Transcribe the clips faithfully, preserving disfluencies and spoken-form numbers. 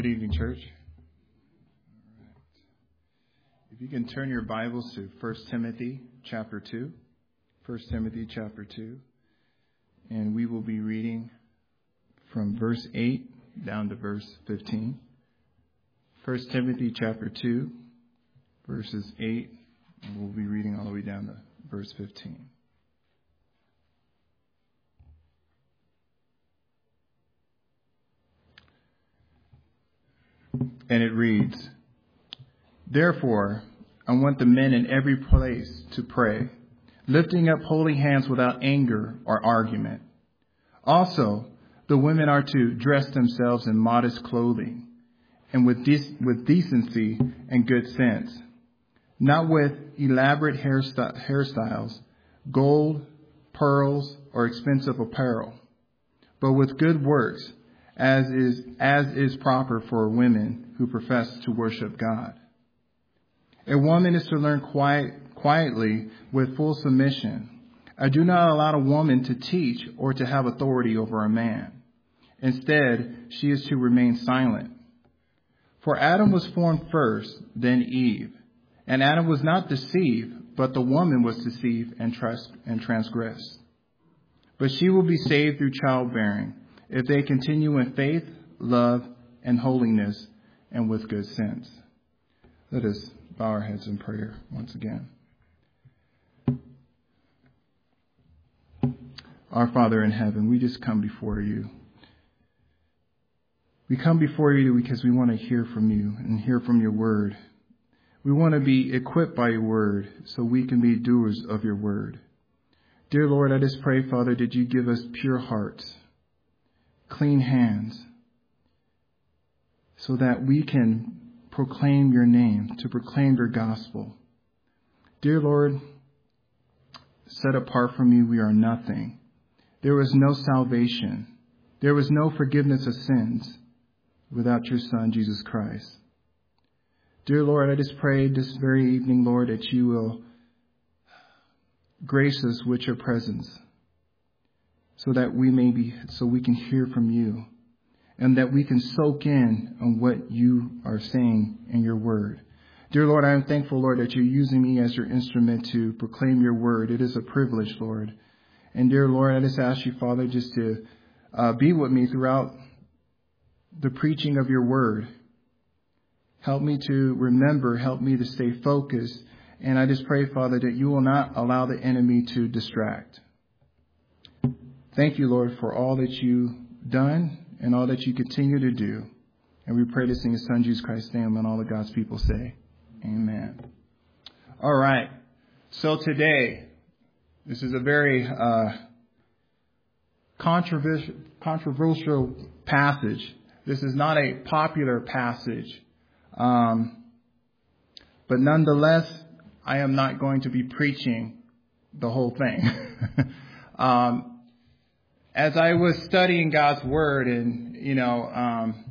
Good evening, church. If you can turn your Bibles to First Timothy chapter two. First Timothy chapter two. And we will be reading from verse eight down to verse fifteen. First Timothy chapter two, verses eight. And we'll be reading all the way down to verse fifteen. And it reads, "Therefore, I want the men in every place to pray, lifting up holy hands without anger or argument. Also, the women are to dress themselves in modest clothing and with, de- with decency and good sense, not with elaborate hairst- hairstyles, gold, pearls, or expensive apparel, but with good works, as is as is proper for women who profess to worship God. A woman is to learn quiet, quietly with full submission. I do not allow a woman to teach or to have authority over a man. Instead, she is to remain silent. For Adam was formed first, then Eve. And Adam was not deceived, but the woman was deceived and, trans- and transgressed. But she will be saved through childbearing, if they continue in faith, love, and holiness, and with good sense." Let us bow our heads in prayer once again. Our Father in heaven, we just come before you. We come before you because we want to hear from you and hear from your word. We want to be equipped by your word so we can be doers of your word. Dear Lord, I just pray, Father, that you give us pure hearts, clean hands, so that we can proclaim your name, to proclaim your gospel. Dear Lord, set apart from you, we are nothing. There is no salvation. There is no forgiveness of sins without your Son, Jesus Christ. Dear Lord, I just pray this very evening, Lord, that you will grace us with your presence, so that we may be, so we can hear from you, and that we can soak in on what you are saying in your word. Dear Lord, I am thankful, Lord, that you're using me as your instrument to proclaim your word. It is a privilege, Lord. And dear Lord, I just ask you, Father, just to uh, be with me throughout the preaching of your word. Help me to remember, help me to stay focused. And I just pray, Father, that you will not allow the enemy to distract. Thank you, Lord, for all that you've done and all that you continue to do. And we pray this in your Son, Jesus Christ's name, and all the God's people say, amen. All right. So today, this is a very uh, controversial, controversial passage. This is not a popular passage. Um, but nonetheless, I am not going to be preaching the whole thing. um, As I was studying God's word, and, you know, um,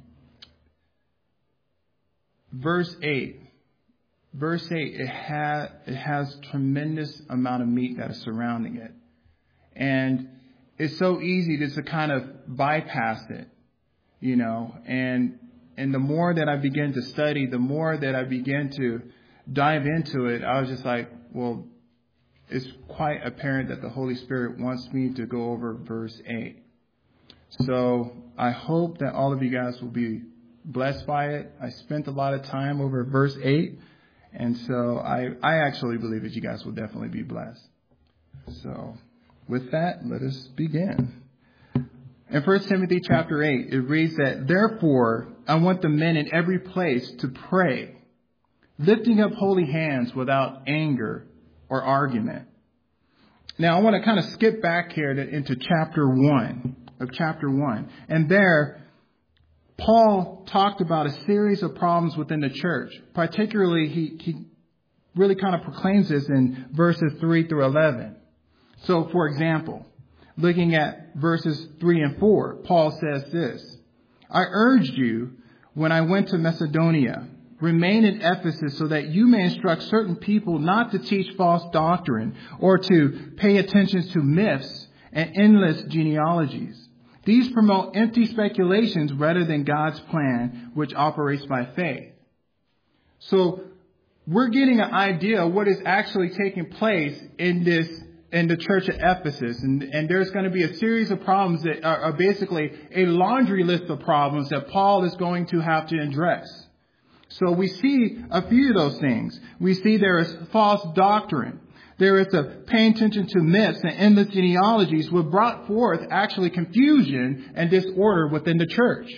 verse eight, verse eight, it, ha- it has tremendous amount of meat that is surrounding it. And it's so easy just to kind of bypass it, you know, and, and the more that I began to study, the more that I began to dive into it, I was just like, well, it's quite apparent that the Holy Spirit wants me to go over verse eight. So I hope that all of you guys will be blessed by it. I spent a lot of time over verse eight, and so I, I actually believe that you guys will definitely be blessed. So with that, let us begin. In First Timothy chapter eight, it reads that, "Therefore, I want the men in every place to pray, lifting up holy hands without anger or argument." Now, I want to kind of skip back here to, into chapter one of chapter one. And there, Paul talked about a series of problems within the church. Particularly, he, he really kind of proclaims this in verses three through eleven. So, for example, looking at verses three and four, Paul says this: "I urged you when I went to Macedonia, remain in Ephesus so that you may instruct certain people not to teach false doctrine or to pay attention to myths and endless genealogies. These promote empty speculations rather than God's plan, which operates by faith. So we're getting an idea of what is actually taking place in this in the church at Ephesus. And, and there's going to be a series of problems that are, are basically a laundry list of problems that Paul is going to have to address. So we see a few of those things. We see there is false doctrine. There is a paying attention to myths and endless genealogies, which brought forth actually confusion and disorder within the church.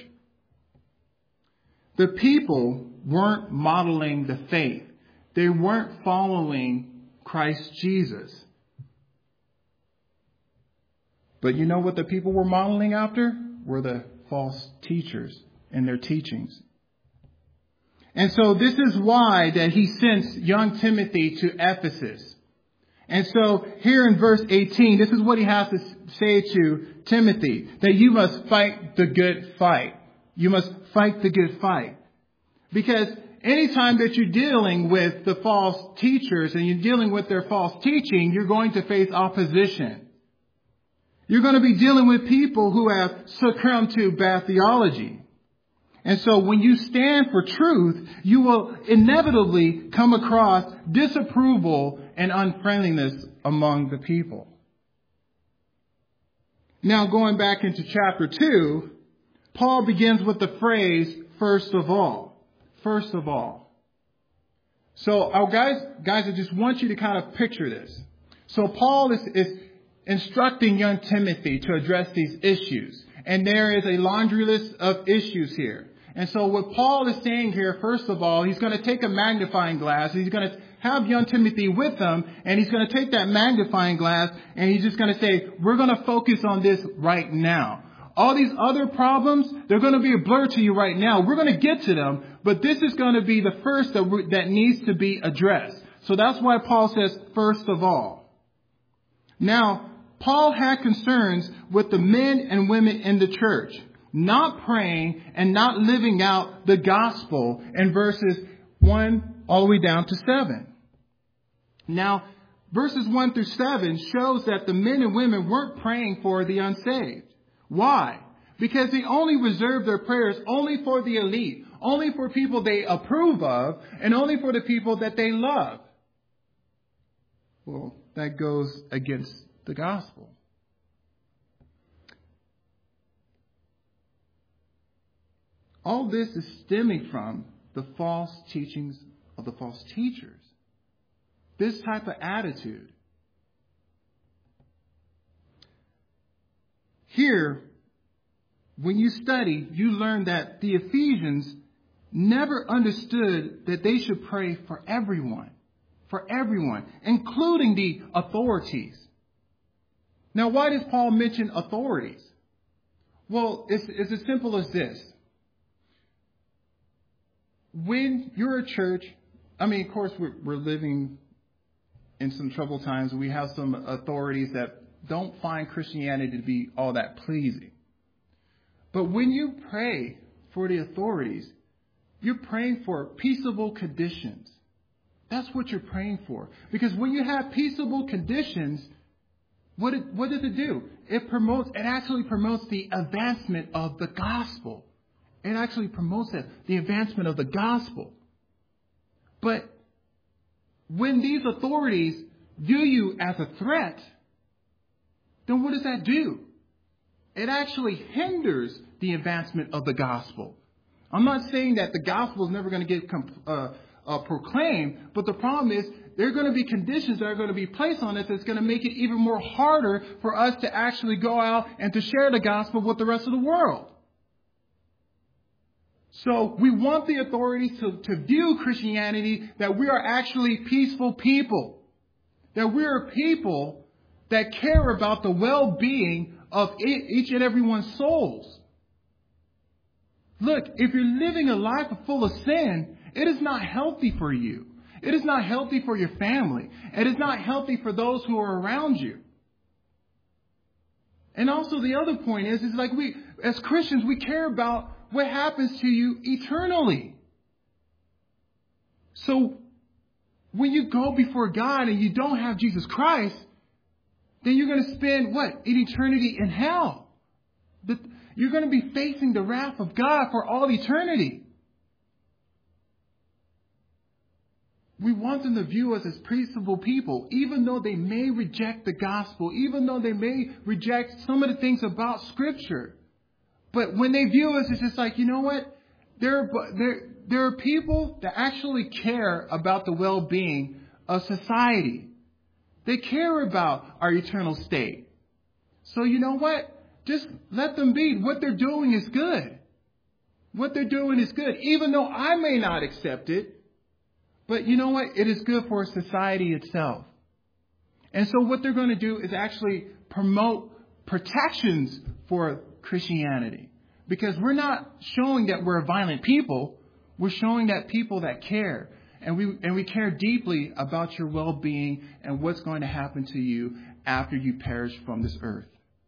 The people weren't modeling the faith. They weren't following Christ Jesus. But you know what the people were modeling after? Were the false teachers and their teachings. And so this is why that he sends young Timothy to Ephesus. And so here in verse eighteen, this is what he has to say to Timothy, that you must fight the good fight. You must fight the good fight. Because anytime that you're dealing with the false teachers and you're dealing with their false teaching, you're going to face opposition. You're going to be dealing with people who have succumbed to bad theology. And so when you stand for truth, you will inevitably come across disapproval and unfriendliness among the people. Now, going back into chapter two, Paul begins with the phrase, first of all. First of all. So, oh, guys, guys, I just want you to kind of picture this. So Paul is, is instructing young Timothy to address these issues. And there is a laundry list of issues here. And so what Paul is saying here, first of all, he's going to take a magnifying glass. He's going to have young Timothy with him. And he's going to take that magnifying glass and he's just going to say, we're going to focus on this right now. All these other problems, they're going to be a blur to you right now. We're going to get to them. But this is going to be the first that, we, that needs to be addressed. So that's why Paul says, first of all. Now, Paul had concerns with the men and women in the church, not praying and not living out the gospel in verses one all the way down to seven. Now, verses one through seven shows that the men and women weren't praying for the unsaved. Why? Because they only reserved their prayers only for the elite, only for people they approve of, and only for the people that they love. Well, that goes against the gospel. All this is stemming from the false teachings of the false teachers. This type of attitude. Here, when you study, you learn that the Ephesians never understood that they should pray for everyone. For everyone, including the authorities. Now, why does Paul mention authorities? Well, it's, it's as simple as this. When you're a church, I mean, of course, we're, we're living in some troubled times. We have some authorities that don't find Christianity to be all that pleasing. But when you pray for the authorities, you're praying for peaceable conditions. That's what you're praying for. Because when you have peaceable conditions, what it, what does it do? It promotes, it actually promotes the advancement of the gospel. It actually promotes it, the advancement of the gospel. But when these authorities view you as a threat, then what does that do? It actually hinders the advancement of the gospel. I'm not saying that the gospel is never going to get uh, uh, proclaimed, but the problem is there are going to be conditions that are going to be placed on us that's going to make it even more harder for us to actually go out and to share the gospel with the rest of the world. So we want the authorities to, to view Christianity that we are actually peaceful people. That we are people that care about the well-being of each and every one's souls. Look, if you're living a life full of sin, it is not healthy for you. It is not healthy for your family. It is not healthy for those who are around you. And also the other point is, is like we, as Christians, we care about what happens to you eternally. So when you go before God and you don't have Jesus Christ, then you're going to spend what? An eternity in hell. That you're going to be facing the wrath of God for all eternity. We want them to view us as peaceable people, even though they may reject the gospel, even though they may reject some of the things about Scripture. But when they view us, it's just like, you know what? There, there, there are people that actually care about the well-being of society. They care about our eternal state. So you know what? Just let them be. What they're doing is good. What they're doing is good, even though I may not accept it. But you know what? It is good for society itself. And so what they're going to do is actually promote protections for Christianity. Because we're not showing that we're a violent people. We're showing that people that care. And we and we care deeply about your well-being and what's going to happen to you after you perish from this earth.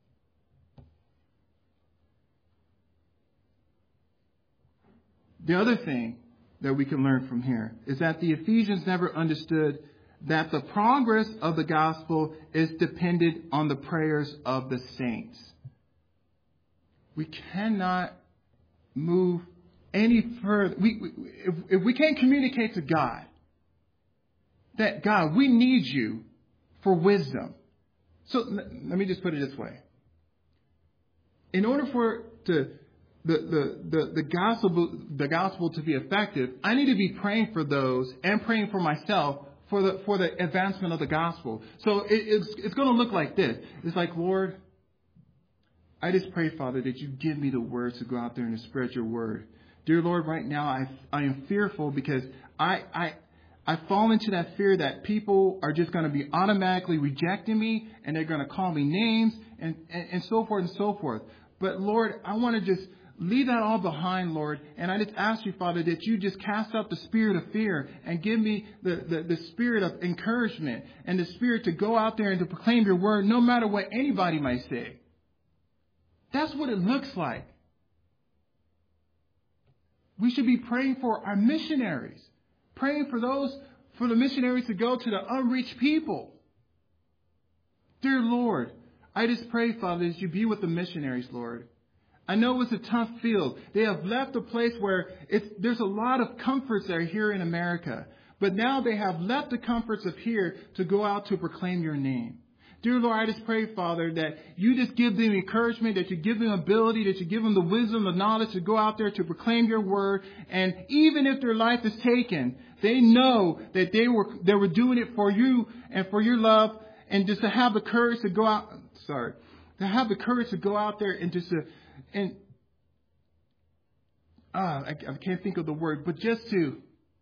The other thing that we can learn from here is that the Ephesians never understood that the progress of the gospel is dependent on the prayers of the saints. We cannot move any further. We, we, if, if we can't communicate to God that, God, we need you for wisdom. So let me just put it this way. In order for to The, the, the, the gospel, the gospel to be effective, I need to be praying for those and praying for myself for the, for the advancement of the gospel. So it, it's, it's going to look like this. It's like, Lord, I just pray, Father, that you give me the words to go out there and to spread your word. Dear Lord, right now I, I am fearful because I, I, I fall into that fear that people are just going to be automatically rejecting me and they're going to call me names and, and, and so forth and so forth. But Lord, I want to just leave that all behind, Lord. And I just ask you, Father, that you just cast out the spirit of fear and give me the, the, the spirit of encouragement and the spirit to go out there and to proclaim your word no matter what anybody might say. That's what it looks like. We should be praying for our missionaries, praying for those, for the missionaries to go to the unreached people. Dear Lord, I just pray, Father, that you be with the missionaries, Lord. I know it's a tough field. They have left a place where it's, there's a lot of comforts that are here in America. But now they have left the comforts of here to go out to proclaim your name. Dear Lord, I just pray, Father, that you just give them encouragement, that you give them ability, that you give them the wisdom, the knowledge to go out there to proclaim your word. And even if their life is taken, they know that they were, they were doing it for you and for your love. And just to have the courage to go out, sorry, to have the courage to go out there and just to, And uh, I, I can't think of the word, but just to,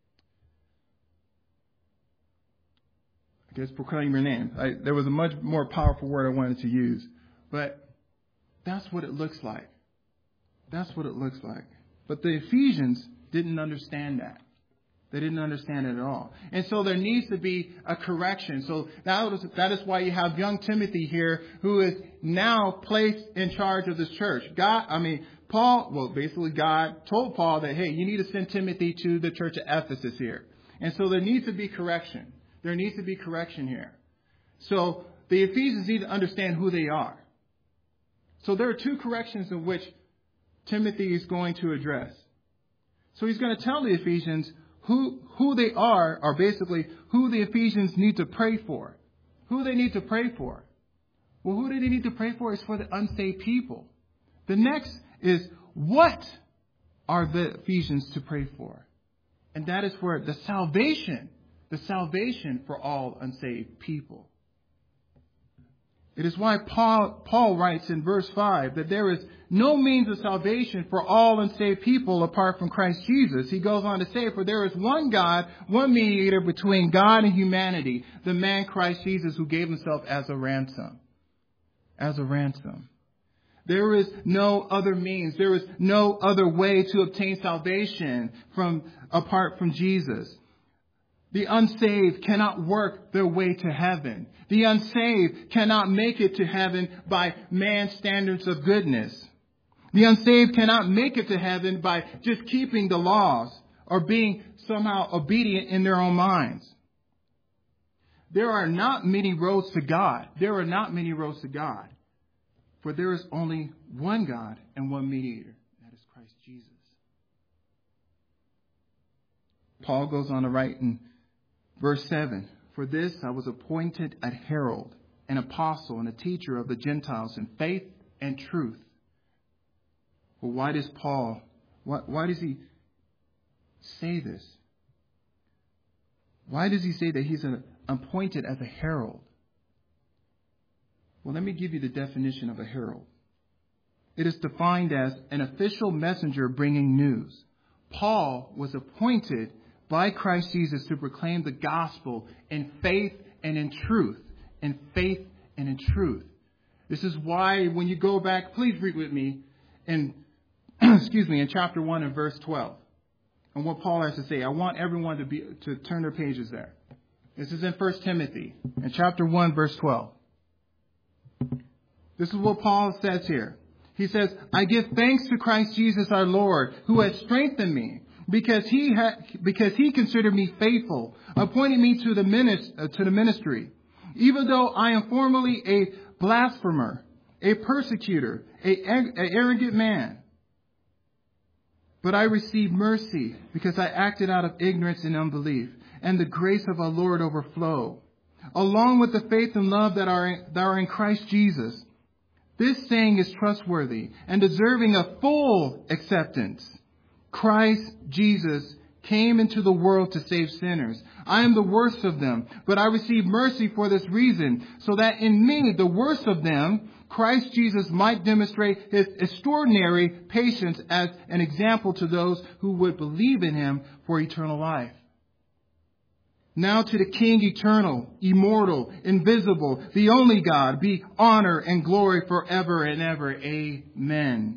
I guess, proclaim your name. I, there was a much more powerful word I wanted to use, but that's what it looks like. That's what it looks like. But the Ephesians didn't understand that. They didn't understand it at all. And so there needs to be a correction. So that is, that is why you have young Timothy here, who is now placed in charge of this church. God, I mean, Paul, well, basically God told Paul that, hey, you need to send Timothy to the church of Ephesus here. And so there needs to be correction. There needs to be correction here. So the Ephesians need to understand who they are. So there are two corrections in which Timothy is going to address. So he's going to tell the Ephesians Who who they are, or basically who the Ephesians need to pray for. Who they need to pray for. Well, who do they need to pray for is for the unsaved people. The next is, what are the Ephesians to pray for? And that is for the salvation, the salvation for all unsaved people. It is why Paul, Paul writes in verse five that there is no means of salvation for all unsaved people apart from Christ Jesus. He goes on to say, for there is one God, one mediator between God and humanity, the man Christ Jesus, who gave himself as a ransom. As a ransom. There is no other means. There is no other way to obtain salvation from apart from Jesus. The unsaved cannot work their way to heaven. The unsaved cannot make it to heaven by man's standards of goodness. The unsaved cannot make it to heaven by just keeping the laws or being somehow obedient in their own minds. There are not many roads to God. There are not many roads to God. For there is only one God and one mediator, that is Christ Jesus. Paul goes on to write in verse seven, for this I was appointed a herald, an apostle, and a teacher of the Gentiles in faith and truth. Well, why does Paul, why, why does he say this? Why does he say that he's an, appointed as a herald? Well, let me give you the definition of a herald. It is defined as an official messenger bringing news. Paul was appointed by Christ Jesus to proclaim the gospel in faith and in truth. In faith and in truth. This is why when you go back, please read with me in, excuse me, in chapter one and verse twelve. And what Paul has to say. I want everyone to be to turn their pages there. This is in First Timothy, in chapter one, verse twelve. This is what Paul says here. He says, I give thanks to Christ Jesus our Lord, who has strengthened me, because he ha- because he considered me faithful, appointed me to the, minis- uh, to the ministry, even though I am formerly a blasphemer, a persecutor, a, a arrogant man. But I received mercy because I acted out of ignorance and unbelief, and the grace of our Lord overflowed, along with the faith and love that are in, that are in Christ Jesus. This saying is trustworthy and deserving of full acceptance. Christ Jesus came into the world to save sinners. I am the worst of them, but I received mercy for this reason, so that in me, the worst of them, Christ Jesus might demonstrate his extraordinary patience as an example to those who would believe in him for eternal life. Now to the King eternal, immortal, invisible, the only God, be honor and glory forever and ever. Amen.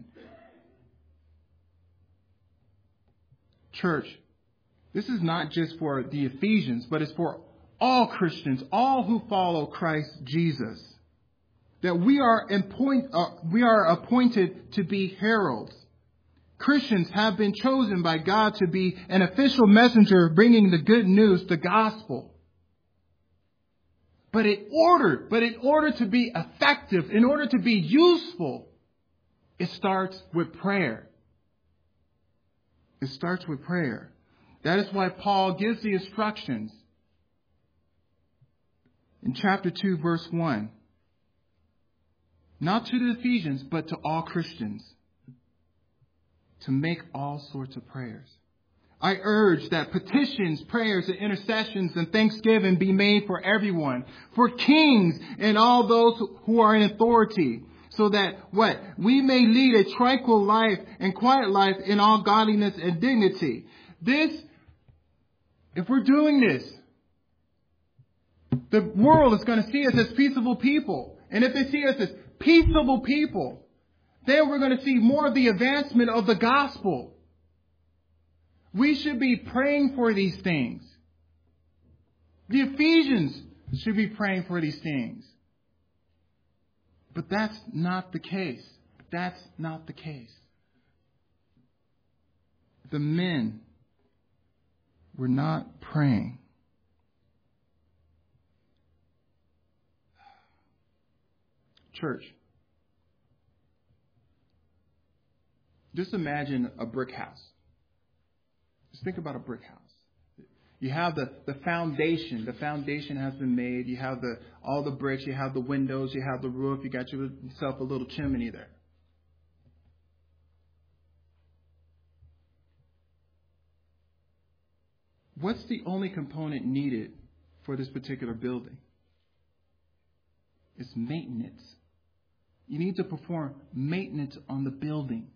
Church, this is not just for the Ephesians, but it's for all Christians, all who follow Christ Jesus. That we are, appoint, uh, we are appointed to be heralds. Christians have been chosen by God to be an official messenger bringing the good news, the gospel. But in order, but in order to be effective, in order to be useful, it starts with prayer. It starts with prayer. That is why Paul gives the instructions in chapter two, verse one. Not to the Ephesians, but to all Christians, to make all sorts of prayers. I urge that petitions, prayers, and intercessions and thanksgiving be made for everyone, for kings and all those who are in authority, so that what? We may lead a tranquil life and quiet life in all godliness and dignity. This, if we're doing this, the world is going to see us as peaceable people. And if they see us as peaceable people, then we're going to see more of the advancement of the gospel. We should be praying for these things. The Ephesians should be praying for these things. But that's not the case. That's not the case. The men were not praying. Church, just imagine a brick house. Just think about a brick house. You have the, the foundation. The foundation has been made. You have the all the bricks. You have the windows. You have the roof. You got yourself a little chimney there. What's the only component needed for this particular building? It's maintenance. You need to perform maintenance on the building.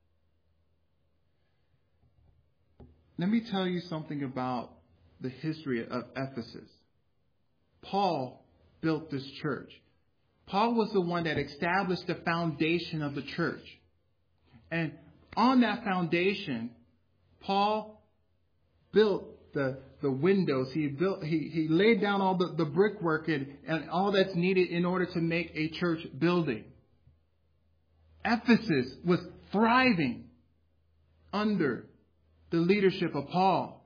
Let me tell you something about the history of Ephesus. Paul built this church. Paul was the one that established the foundation of the church. And on that foundation, Paul built the, the windows. He built he, he laid down all the, the brickwork and, and all that's needed in order to make a church building. Ephesus was thriving under the leadership of Paul.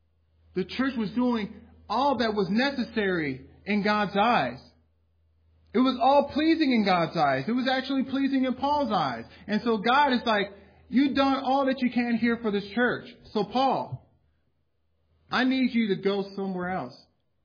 The church was doing all that was necessary in God's eyes. It was all pleasing in God's eyes. It was actually pleasing in Paul's eyes. And so God is like, you've done all that you can here for this church. So Paul, I need you to go somewhere else.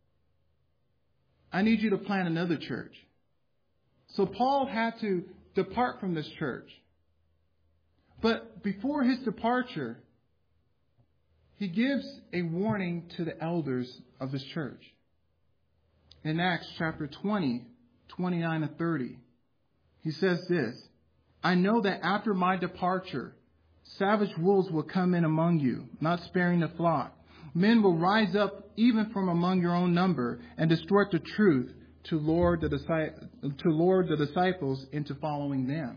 I need you to plant another church. So Paul had to depart from this church. But before his departure, he gives a warning to the elders of this church. In Acts chapter twenty, twenty-nine and thirty, he says this, I know that after my departure, savage wolves will come in among you, not sparing the flock. Men will rise up even from among your own number and distort the truth to lure the, to lure the disciples into following them.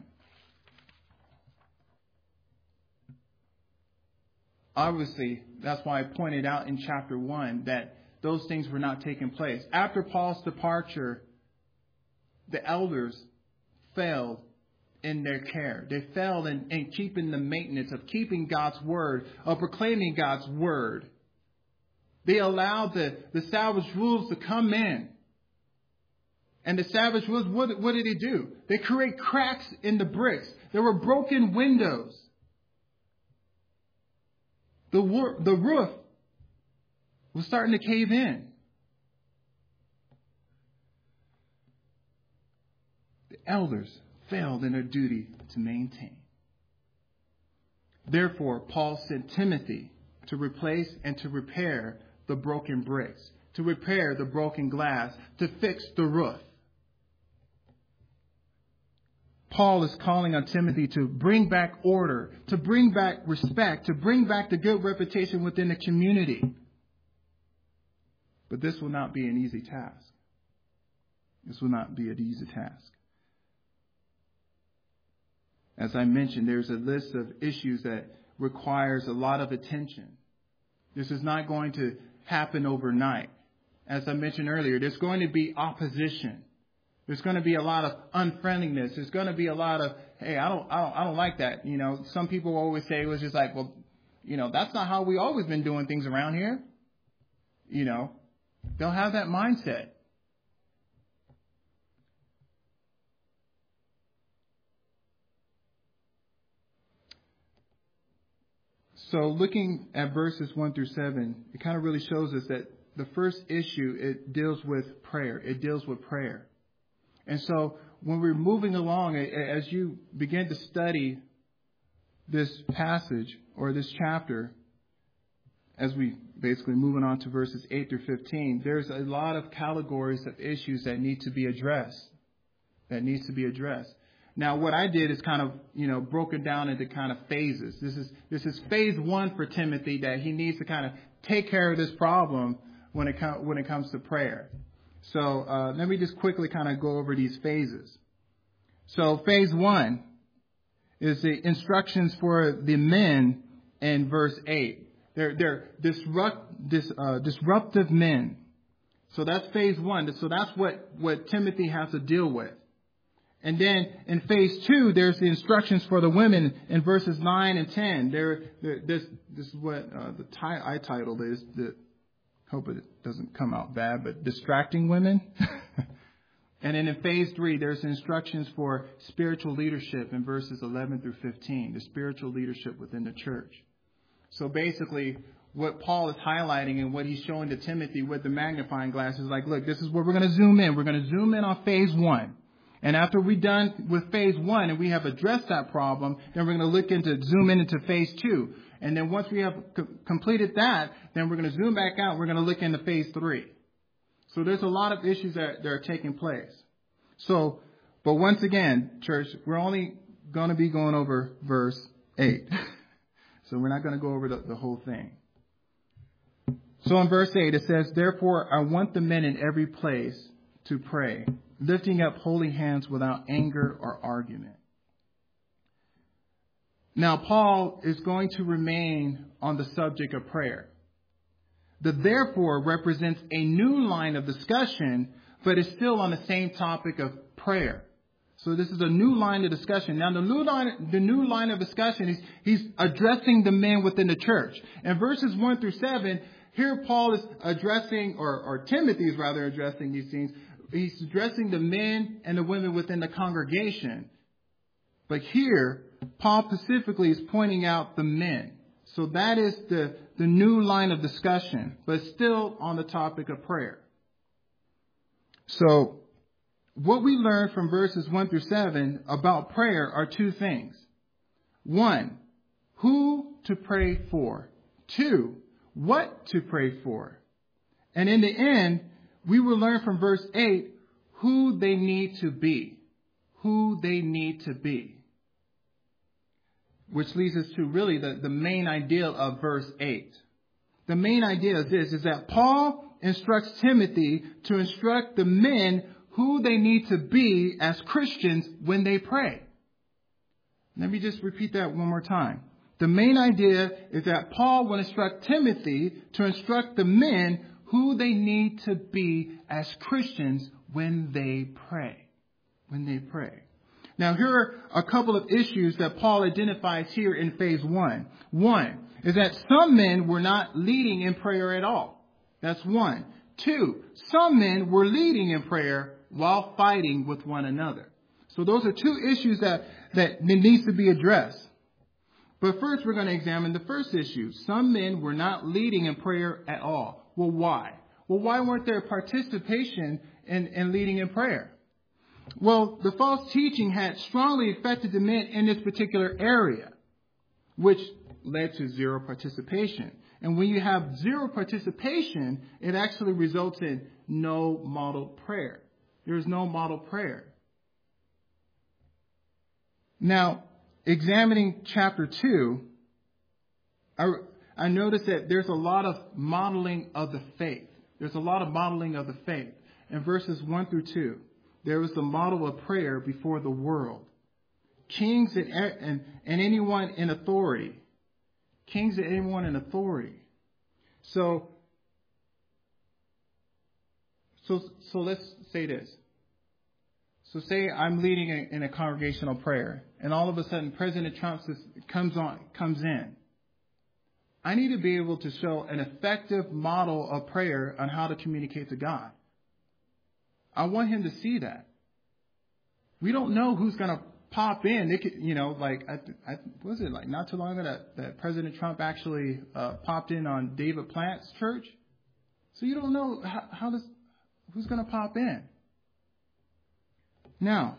Obviously, that's why I pointed out in chapter one that those things were not taking place. After Paul's departure, the elders failed in their care. They failed in, in keeping the maintenance of keeping God's word, of proclaiming God's word. They allowed the, the savage wolves to come in. And the savage wolves, what, what did they do? They create cracks in the bricks. There were broken windows. The, the roof was starting to cave in. The elders failed in their duty to maintain. Therefore, Paul sent Timothy to replace and to repair the broken bricks, to repair the broken glass, to fix the roof. Paul is calling on Timothy to bring back order, to bring back respect, to bring back the good reputation within the community. But this will not be an easy task. This will not be an easy task. As I mentioned, there's a list of issues that requires a lot of attention. This is not going to happen overnight. As I mentioned earlier, there's going to be opposition. There's going to be a lot of unfriendliness. There's going to be a lot of, hey, I don't, I don't, I don't like that. You know, some people always say it was just like, well, you know, that's not how we always been doing things around here. You know, they'll have that mindset. So looking at verses one through seven, it kind of really shows us that the first issue, it deals with prayer. It deals with prayer. And so when we're moving along, as you begin to study this passage or this chapter, as we basically moving on to verses eight through fifteen, there's a lot of categories of issues that need to be addressed, that needs to be addressed. Now, what I did is kind of, you know, broken down into kind of phases. This is this is phase one for Timothy, that he needs to kind of take care of this problem when it com- when it comes to prayer. So uh, let me just quickly kind of go over these phases. So phase one is the instructions for the men in verse eight. They're they're disrupt dis, uh, disruptive men. So that's phase one. So that's what what Timothy has to deal with. And then in phase two, there's the instructions for the women in verses nine and ten. There, this, this is what uh, the ti- I titled is. The, hope it doesn't come out bad, but distracting women. And then in phase three, there's instructions for spiritual leadership in verses eleven through fifteen. The spiritual leadership within the church. So basically, what Paul is highlighting and what he's showing to Timothy with the magnifying glass is like, look, this is where we're going to zoom in. We're going to zoom in on phase one. And after we're done with phase one and we have addressed that problem, then we're going to look into, zoom in into phase two. And then once we have co- completed that, then we're going to zoom back out. We're going to look into phase three. So there's a lot of issues that, that are taking place. So, but once again, church, we're only going to be going over verse eight. So we're not going to go over the, the whole thing. So in verse eight, it says, therefore, I want the men in every place to pray, lifting up holy hands without anger or argument. Now, Paul is going to remain on the subject of prayer. The therefore represents a new line of discussion, but is still on the same topic of prayer. So this is a new line of discussion. Now, the new line, the new line of discussion is he's addressing the men within the church. In verses one through seven, here Paul is addressing, or, or Timothy is rather addressing these things he's addressing the men and the women within the congregation. But here, Paul specifically is pointing out the men. So that is the, the new line of discussion, but still on the topic of prayer. So what we learn from verses one through seven about prayer are two things. One, who to pray for. Two, what to pray for. And in the end, we will learn from verse eight who they need to be. Who they need to be. Which leads us to really the, the main idea of verse eight. The main idea is this, is that Paul instructs Timothy to instruct the men who they need to be as Christians when they pray. Let me just repeat that one more time. The main idea is that Paul will instruct Timothy to instruct the men who they need to be as Christians when they pray. When they pray. Now, here are a couple of issues that Paul identifies here in phase one. One is that some men were not leading in prayer at all. That's one. Two, some men were leading in prayer while fighting with one another. So those are two issues that, that needs to be addressed. But first, we're going to examine the first issue. Some men were not leading in prayer at all. Well, why? Well, why weren't there participation in, in leading in prayer? Well, the false teaching had strongly affected the men in this particular area, which led to zero participation. And when you have zero participation, it actually results in no model prayer. There is no model prayer. Now, examining chapter two, I, I noticed that there's a lot of modeling of the faith. There's a lot of modeling of the faith. In verses one through two, there was the model of prayer before the world. Kings and, and, and anyone in authority. Kings and anyone in authority. So, so, so let's say this. So say I'm leading a, in a congregational prayer, and all of a sudden President Trump comes on, comes in. I need to be able to show an effective model of prayer on how to communicate to God. I want him to see that. We don't know who's going to pop in. They could, you know, like, I, I, was it like not too long ago that, that President Trump actually uh, popped in on David Plant's church? So you don't know how, how does, who's going to pop in. Now,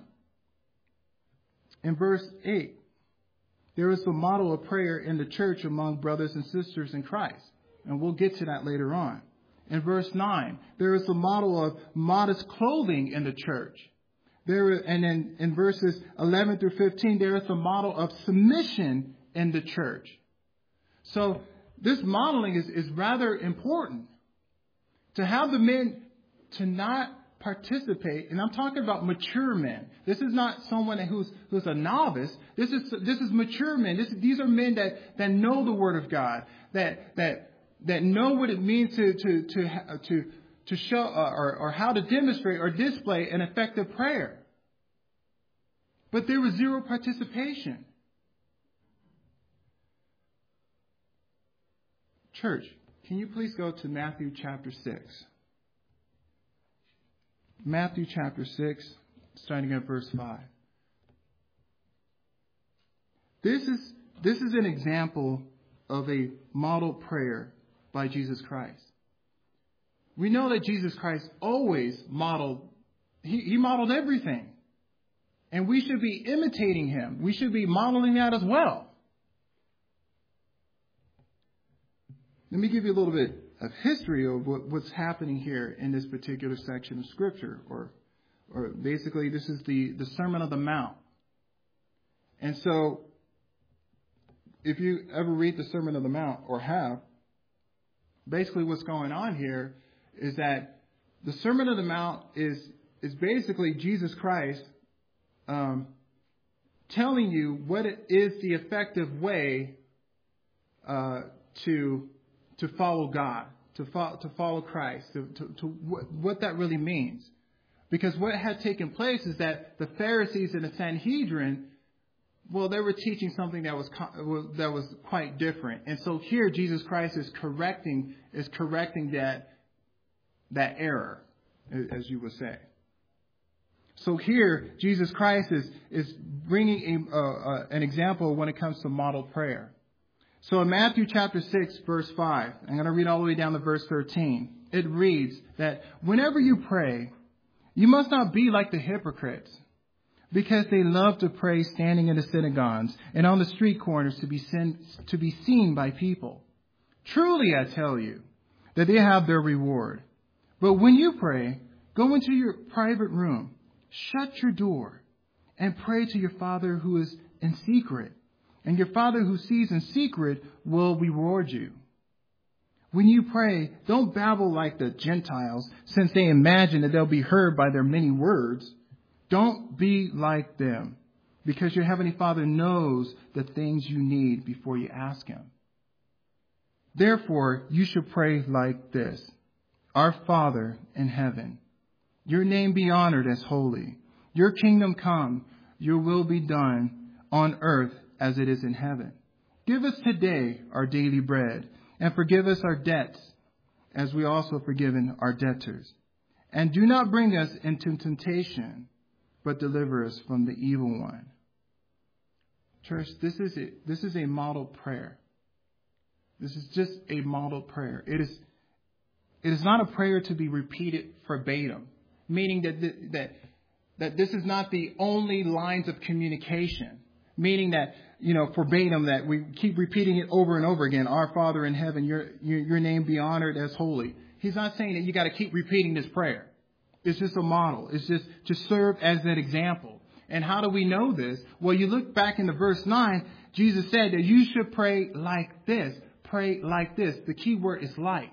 in verse eight, there is a model of prayer in the church among brothers and sisters in Christ. And we'll get to that later on. In verse nine, there is a model of modest clothing in the church. There, and then in verses eleven through fifteen, there is a model of submission in the church. So this modeling is, is rather important. To have the men to not participate, and I'm talking about mature men. This is not someone who's who's a novice. This is this is mature men. This, these are men that, that know the Word of God, that that that know what it means to to to to to show uh, or or how to demonstrate or display an effective prayer. But there was zero participation. Church, can you please go to Matthew chapter six? Matthew chapter six, starting at verse five. This is this is an example of a model prayer by Jesus Christ. We know that Jesus Christ always modeled, he, he modeled everything. And we should be imitating him. We should be modeling that as well. Let me give you a little bit of history of what, what's happening here in this particular section of Scripture. Or, or basically, this is the, the Sermon on the Mount. And so, if you ever read the Sermon on the Mount, or have, basically what's going on here is that the Sermon on the Mount is, is basically Jesus Christ um, telling you what it is the effective way uh, to to follow God, to follow, to follow Christ, to, to, to what, what that really means. Because what had taken place is that the Pharisees and the Sanhedrin, well, they were teaching something that was that was quite different. And so here Jesus Christ is correcting is correcting that that error, as you would say. So here, Jesus Christ is, is bringing a, uh, uh, an example when it comes to model prayer. So in Matthew chapter six, verse five, I'm going to read all the way down to verse thirteen. It reads that whenever you pray, you must not be like the hypocrites, because they love to pray standing in the synagogues and on the street corners to be seen, to be seen by people. Truly, I tell you, that they have their reward. But when you pray, go into your private room, shut your door, and pray to your Father who is in secret. And your Father who sees in secret will reward you. When you pray, don't babble like the Gentiles, since they imagine that they'll be heard by their many words. Don't be like them, because your Heavenly Father knows the things you need before you ask Him. Therefore, you should pray like this. Our Father in heaven, your name be honored as holy. Your kingdom come, your will be done on earth as it is in heaven. Give us today our daily bread, and forgive us our debts, as we also have forgiven our debtors. And do not bring us into temptation, but deliver us from the evil one. Church, this is it. This is a model prayer. This is just a model prayer. It is, it is not a prayer to be repeated verbatim, meaning that, th- that, that this is not the only lines of communication, meaning that, you know, verbatim, that we keep repeating it over and over again. Our Father in heaven, your, your, your name be honored as holy. He's not saying that you got to keep repeating this prayer. It's just a model. It's just to serve as an example. And how do we know this? Well, you look back in the verse nine, Jesus said that you should pray like this. Pray like this. The key word is like.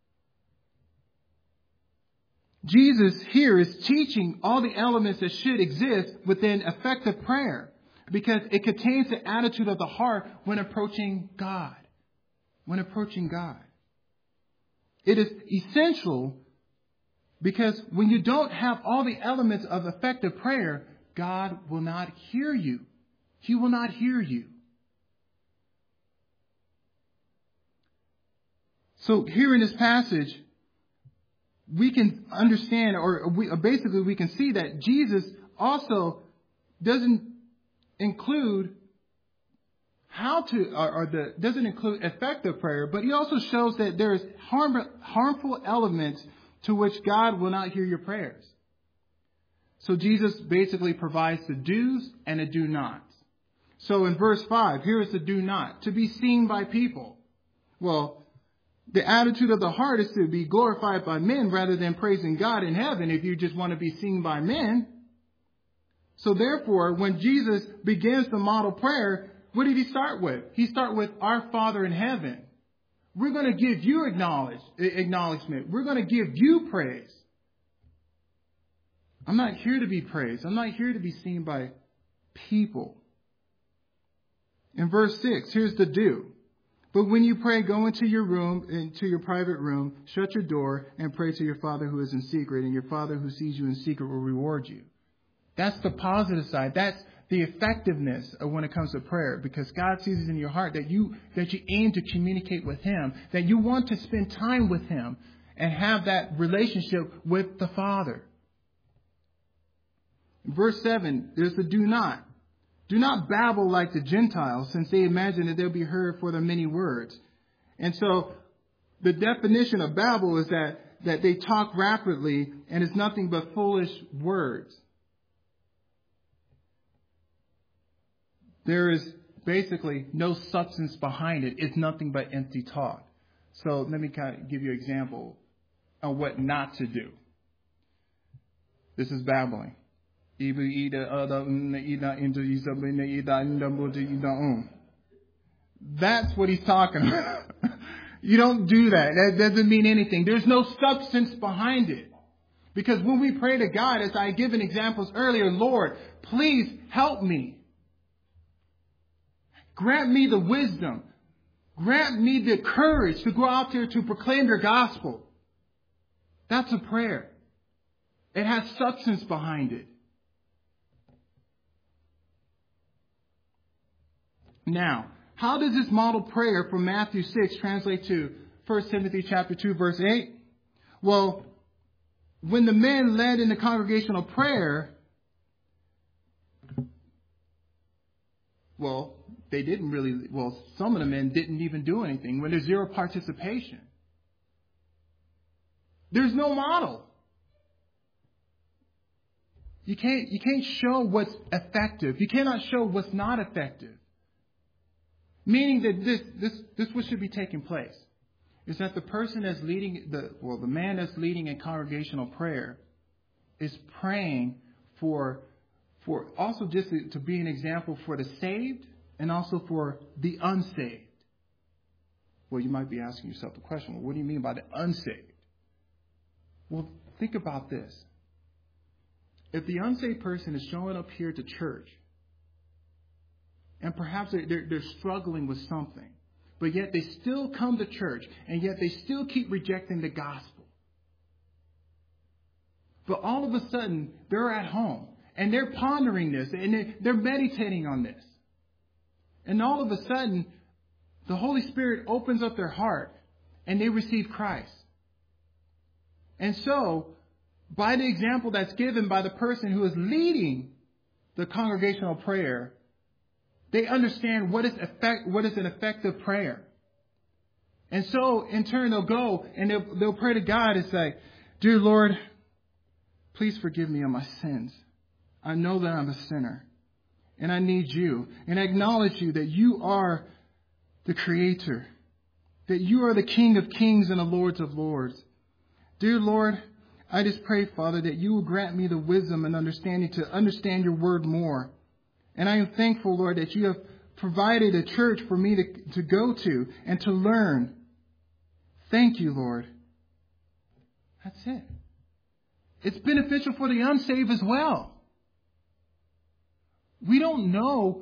Jesus here is teaching all the elements that should exist within effective prayer, because it contains the attitude of the heart when approaching God. When approaching God. It is essential, because when you don't have all the elements of effective prayer, God will not hear you. He will not hear you. So here in this passage, we can understand, or we, basically we can see that Jesus also doesn't include how to, or, or the doesn't include effective prayer, but he also shows that there is harm, harmful elements to which God will not hear your prayers. So Jesus basically provides the do's and the do nots. So in verse five, here is the do not, to be seen by people. Well, the attitude of the heart is to be glorified by men rather than praising God in heaven if you just want to be seen by men. So therefore, when Jesus begins the model prayer, what did he start with? He started with our Father in heaven. We're going to give you acknowledge, acknowledgement. We're going to give you praise. I'm not here to be praised. I'm not here to be seen by people. In verse six, here's the do. But when you pray, go into your room, into your private room, shut your door, and pray to your Father who is in secret, and your Father who sees you in secret will reward you. That's the positive side. That's the effectiveness of when it comes to prayer, because God sees it in your heart that you that you aim to communicate with Him, that you want to spend time with Him and have that relationship with the Father. Verse seven, there's the do not. Do not babble like the Gentiles, since they imagine that they'll be heard for their many words. And so the definition of babble is that, that they talk rapidly and it's nothing but foolish words. There is basically no substance behind it. It's nothing but empty talk. So let me kind of give you an example of what not to do. This is babbling. That's what he's talking about. You don't do that. That doesn't mean anything. There's no substance behind it. Because when we pray to God, as I given examples earlier, Lord, please help me. Grant me the wisdom. Grant me the courage to go out there to proclaim your gospel. That's a prayer. It has substance behind it. Now, how does this model prayer from Matthew six translate to First Timothy chapter two, verse eight? Well, when the men led in the congregational prayer, well, they didn't really, well, some of the men didn't even do anything when there's zero participation. There's no model. You can't, you can't show what's effective. You cannot show what's not effective. Meaning that this, this, this what should be taking place is that the person that's leading, the, well, the man that's leading in congregational prayer is praying for, for also just to, to be an example for the saved and also for the unsaved. Well, you might be asking yourself the question, well, what do you mean by the unsaved? Well, think about this. If the unsaved person is showing up here to church, and perhaps they're, they're, they're struggling with something, but yet they still come to church, and yet they still keep rejecting the gospel. But all of a sudden, they're at home, and they're pondering this, and they're, they're meditating on this. And all of a sudden, the Holy Spirit opens up their heart, and they receive Christ. And so, by the example that's given by the person who is leading the congregational prayer, they understand what is effect, what is an effective prayer. And so, in turn, they'll go and they'll, they'll pray to God and say, "Dear Lord, please forgive me of my sins. I know that I'm a sinner, and I need you. And I acknowledge you that you are the Creator, that you are the King of kings and the Lord of lords. Dear Lord, I just pray, Father, that you will grant me the wisdom and understanding to understand your word more. And I am thankful, Lord, that you have provided a church for me to, to go to and to learn. Thank you, Lord." That's it. It's beneficial for the unsaved as well. We don't know.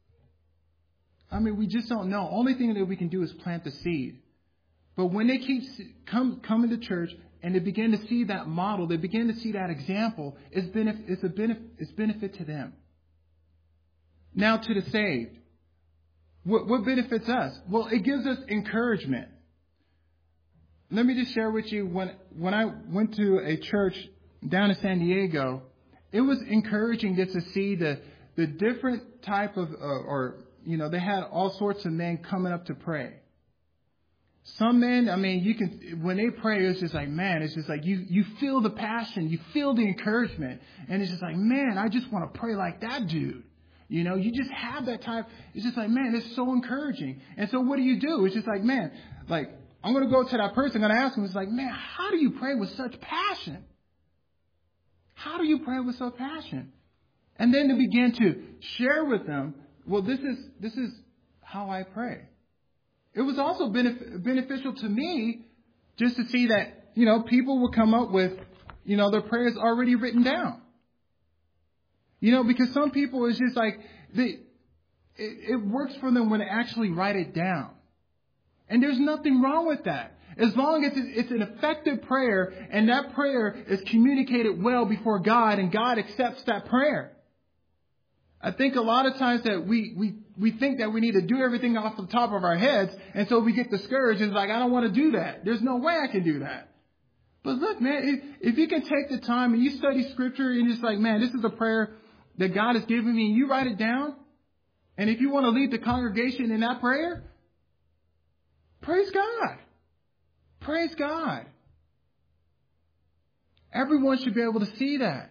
I mean, we just don't know. Only thing that we can do is plant the seed. But when they keep come coming to church and they begin to see that model, they begin to see that example, it's, benefit, it's, a benefit, it's benefit to them. Now to the saved. What, what benefits us? Well, it gives us encouragement. Let me just share with you, when, when I went to a church down in San Diego, it was encouraging just to see the, the different type of, uh, or, you know, they had all sorts of men coming up to pray. Some men, I mean, you can, when they pray, it's just like, man, it's just like you, you feel the passion, you feel the encouragement. And it's just like, man, I just want to pray like that dude. You know, you just have that type. It's just like, man, it's so encouraging. And so what do you do? It's just like, man, like, I'm going to go to that person. I'm going to ask him. It's like, man, how do you pray with such passion? How do you pray with such passion? And then to begin to share with them, well, this is, this is how I pray. It was also benef- beneficial to me just to see that, you know, people would come up with, you know, their prayers already written down. You know, because some people, it's just like, they, it, it works for them when they actually write it down. And there's nothing wrong with that. As long as it's an effective prayer and that prayer is communicated well before God and God accepts that prayer. I think a lot of times that we, we, we think that we need to do everything off the top of our heads. And so we get discouraged. It's like, I don't want to do that. There's no way I can do that. But look, man, if, if you can take the time and you study scripture and you're just like, man, this is a prayer that God has given me, and you write it down. And if you want to lead the congregation in that prayer, praise God. Praise God. Everyone should be able to see that.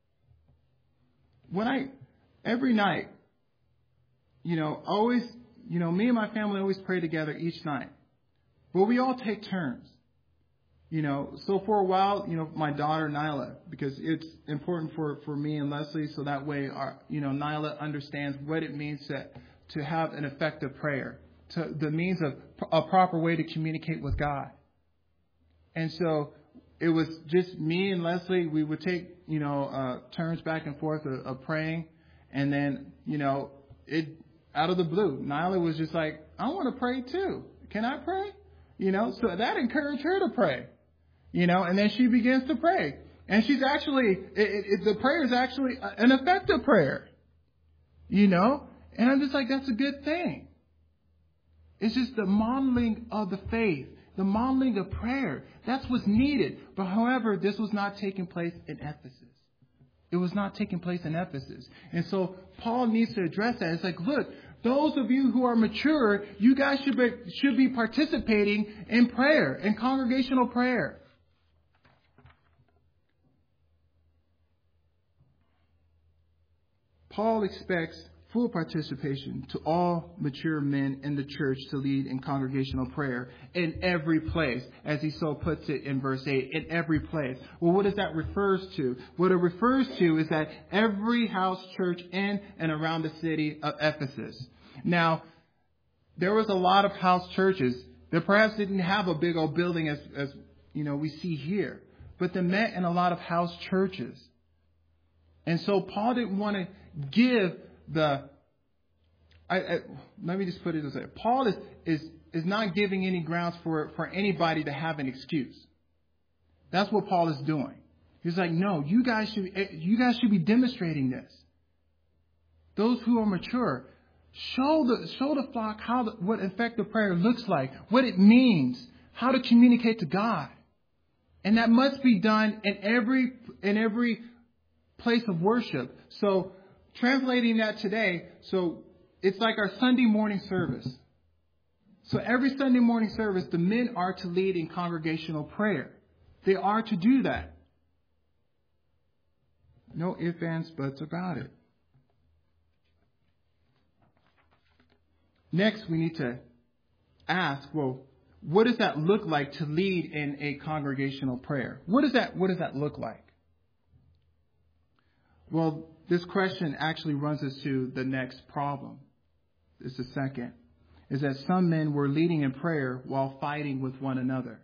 When I, every night, you know, always, you know, me and my family always pray together each night. But we all take turns. You know, so for a while, you know, my daughter, Nyla, because it's important for, for me and Leslie, so that way, our, you know, Nyla understands what it means to, to have an effective prayer, to the means of a proper way to communicate with God. And so it was just me and Leslie. We would take, you know, uh, turns back and forth of, of praying. And then, you know, it out of the blue, Nyla was just like, I want to pray too. Can I pray? You know, so that encouraged her to pray. You know, and then she begins to pray. And she's actually, it, it, the prayer is actually an effective prayer. You know, and I'm just like, that's a good thing. It's just the modeling of the faith, the modeling of prayer. That's what's needed. But however, this was not taking place in Ephesus. It was not taking place in Ephesus. And so Paul needs to address that. It's like, look, those of you who are mature, you guys should be, should be participating in prayer, in congregational prayer. Paul expects full participation to all mature men in the church to lead in congregational prayer in every place, as he so puts it in verse eight, in every place. Well, what does that refers to? What it refers to is that every house church in and around the city of Ephesus. Now, there was a lot of house churches that perhaps didn't have a big old building as, as you know, we see here, but they met in a lot of house churches. And so Paul didn't want to give the, I, I, let me just put it this way. Paul is, is, is not giving any grounds for, for anybody to have an excuse. That's what Paul is doing. He's like, no, you guys should, you guys should be demonstrating this. Those who are mature, show the, show the flock how, the, what effective prayer looks like, what it means, how to communicate to God. And that must be done in every, in every place of worship. So, translating that today, so it's like our Sunday morning service. So every Sunday morning service, the men are to lead in congregational prayer. They are to do that. No ifs, ands, buts about it. Next, we need to ask, well, what does that look like to lead in a congregational prayer? What does that, what does that look like? Well, this question actually runs us to the next problem. It's the second. Is that some men were leading in prayer while fighting with one another.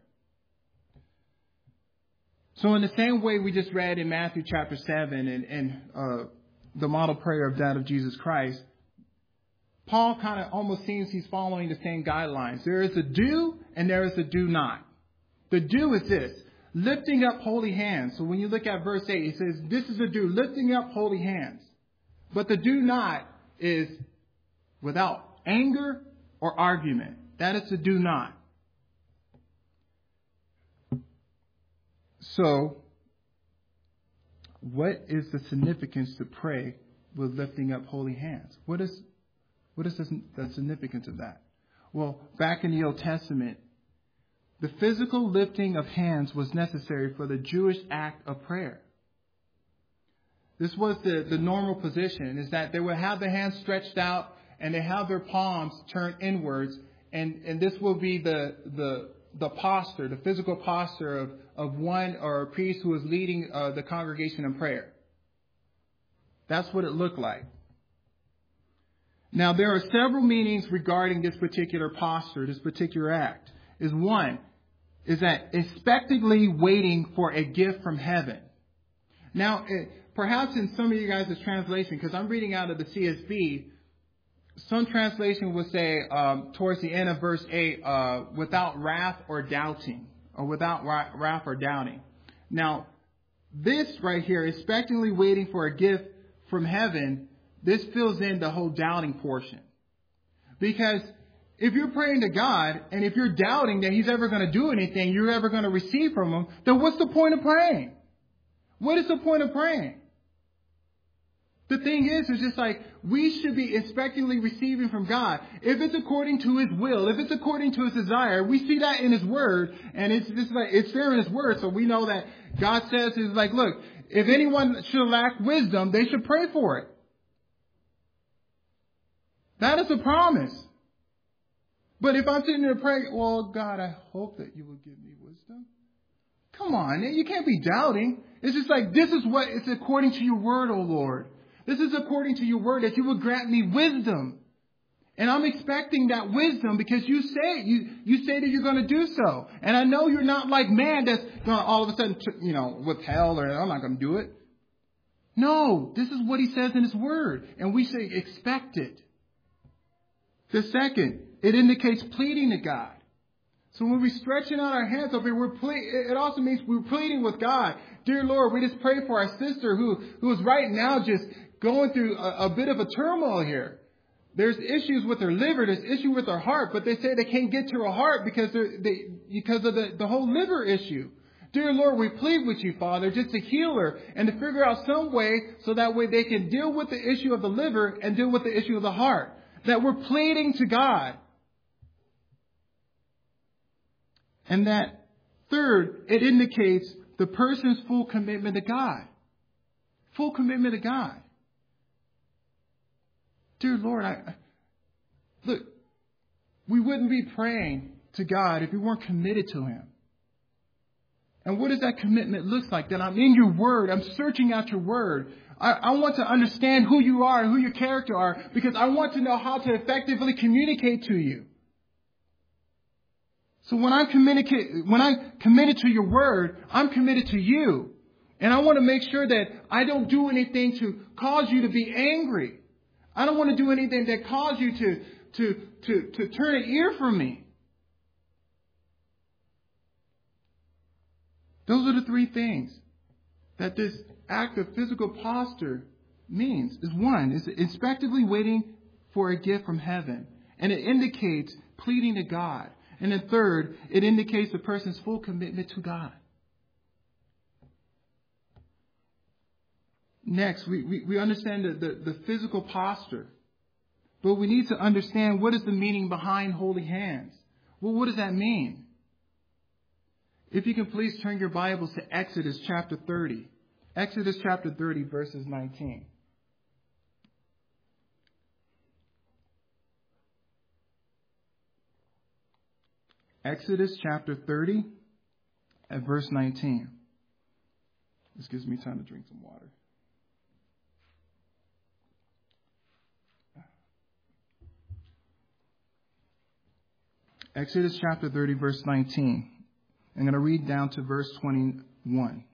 So in the same way we just read in Matthew chapter seven and, and uh, the model prayer of that of Jesus Christ, Paul kind of almost seems he's following the same guidelines. There is a do and there is a do not. The do is this. Lifting up holy hands. So when you look at verse eight, it says, this is a do, lifting up holy hands. But the do not is without anger or argument. That is the do not. So, what is the significance to pray with lifting up holy hands? What is, what is the, the significance of that? Well, back in the Old Testament, the physical lifting of hands was necessary for the Jewish act of prayer. This was the, the normal position, is that they would have their hands stretched out and they have their palms turned inwards. And, and this will be the, the, the posture, the physical posture of, of one or a priest who is leading uh, the congregation in prayer. That's what it looked like. Now, there are several meanings regarding this particular posture, this particular act. Is one, is that expectantly waiting for a gift from heaven. Now, it, perhaps in some of you guys' translation, because I'm reading out of the C S B, some translation will say um, towards the end of verse eight, uh, without wrath or doubting, or without wrath or doubting. Now, this right here, expectantly waiting for a gift from heaven, this fills in the whole doubting portion. Because if you're praying to God, and if you're doubting that He's ever going to do anything, you're ever going to receive from Him, then what's the point of praying? What is the point of praying? The thing is, it's just like we should be expectantly receiving from God. If it's according to His will, if it's according to His desire, we see that in His Word, and it's just like it's there in His Word, so we know that God says is like, look, if anyone should lack wisdom, they should pray for it. That is a promise. But if I'm sitting there praying, well, God, I hope that you will give me wisdom. Come on, you can't be doubting. It's just like, this is what it's according to your word, O Lord. This is according to your word that you will grant me wisdom. And I'm expecting that wisdom because you say, you, you say that you're going to do so. And I know you're not like man that's going to all of a sudden, you know, withheld or I'm not going to do it. No, this is what He says in His word. And we say expect it. The second, it indicates pleading to God. So when we're stretching out our hands up here, we're ple- it also means we're pleading with God. Dear Lord, we just pray for our sister who, who is right now just going through a, a bit of a turmoil here. There's issues with her liver, there's issues with her heart, but they say they can't get to her heart because they're, they because of the, the whole liver issue. Dear Lord, we plead with you, Father, just to heal her and to figure out some way so that way they can deal with the issue of the liver and deal with the issue of the heart. That we're pleading to God. And that third, it indicates the person's full commitment to God. Full commitment to God. Dear Lord, I, look, we wouldn't be praying to God if we weren't committed to Him. And what does that commitment look like? That I'm in your word. I'm searching out your word. I, I want to understand who you are and who your character are because I want to know how to effectively communicate to you. So when I'm communicate, when I'm committed to your word, I'm committed to you. And I want to make sure that I don't do anything to cause you to be angry. I don't want to do anything that cause you to, to, to, to turn an ear from me. Those are the three things that this act of physical posture means. Is one, is expectantly waiting for a gift from heaven. And it indicates pleading to God. And then third, it indicates the person's full commitment to God. Next, we, we, we understand the, the, the physical posture. But we need to understand what is the meaning behind holy hands. Well, what does that mean? If you can please turn your Bibles to Exodus chapter thirty. Exodus chapter thirty, verses nineteen. Exodus chapter thirty at verse nineteen. This gives me time to drink some water. Exodus chapter thirty, verse nineteen. I'm going to read down to verse twenty-one.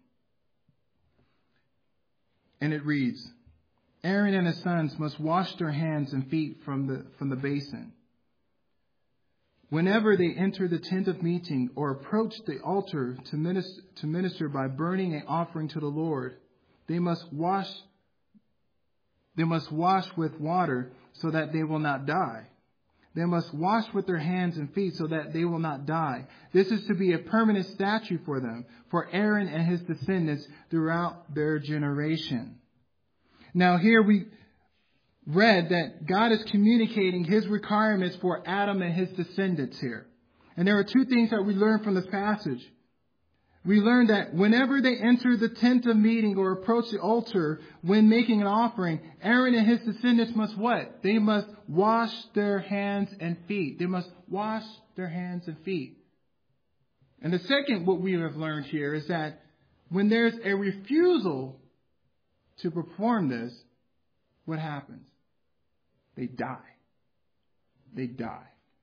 And it reads, Aaron and his sons must wash their hands and feet from the, from the basin. Whenever they enter the tent of meeting or approach the altar to minister, to minister by burning an offering to the Lord, they must wash, they must wash with water so that they will not die. They must wash with their hands and feet so that they will not die. This is to be a permanent statute for them, for Aaron and his descendants throughout their generation. Now here we read that God is communicating His requirements for Adam and his descendants here. And there are two things that we learn from this passage. We learn that whenever they enter the tent of meeting or approach the altar when making an offering, Aaron and his descendants must what? They must wash their hands and feet. They must wash their hands and feet. And the second, what we have learned here is that when there's a refusal to perform this, what happens? They die. They die.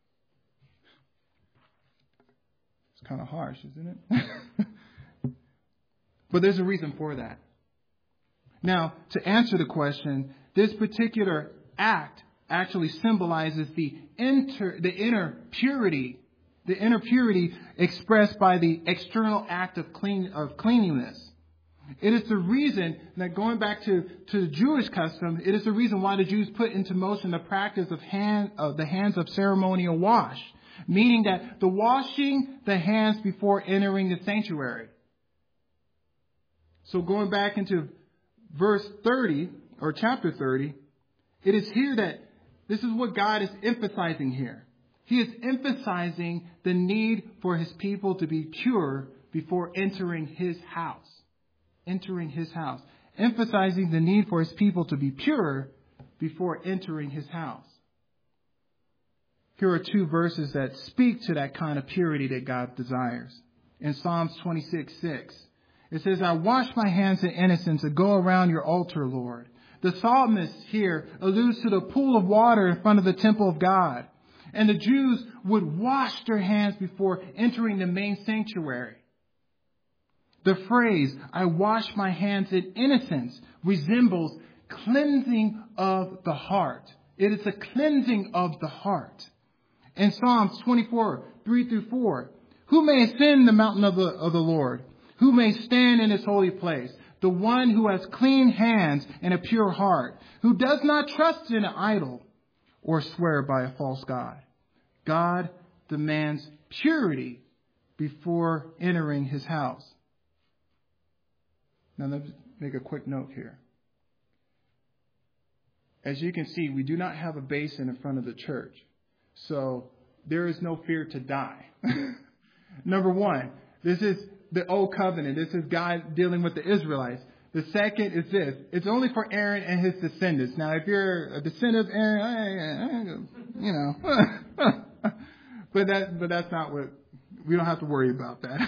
It's kind of harsh, isn't it? But there's a reason for that. Now, to answer the question, this particular act actually symbolizes the inter, the inner purity, the inner purity expressed by the external act of clean of cleanliness. It is the reason that going back to, to the Jewish custom, it is the reason why the Jews put into motion the practice of hand of the hands of ceremonial wash. Meaning that the washing the hands before entering the sanctuary. So going back into verse thirty, or chapter thirty, it is here that this is what God is emphasizing here. He is emphasizing the need for His people to be pure before entering His house. Entering His house. Emphasizing the need for His people to be pure before entering His house. Here are two verses that speak to that kind of purity that God desires. In Psalms twenty-six six, it says, I wash my hands in innocence and go around your altar, Lord. The psalmist here alludes to the pool of water in front of the temple of God. And the Jews would wash their hands before entering the main sanctuary. The phrase, I wash my hands in innocence, resembles cleansing of the heart. It is a cleansing of the heart. In Psalms twenty-four, three through four, who may ascend the mountain of the, of the Lord? Who may stand in His holy place? The one who has clean hands and a pure heart, who does not trust in an idol or swear by a false god. God demands purity before entering His house. Now let's make a quick note here. As you can see, we do not have a basin in front of the church. So there is no fear to die. Number one, this is the old covenant. This is God dealing with the Israelites. The second is this. It's only for Aaron and his descendants. Now, if you're a descendant of Aaron, you know, but that, but that's not what, we don't have to worry about that.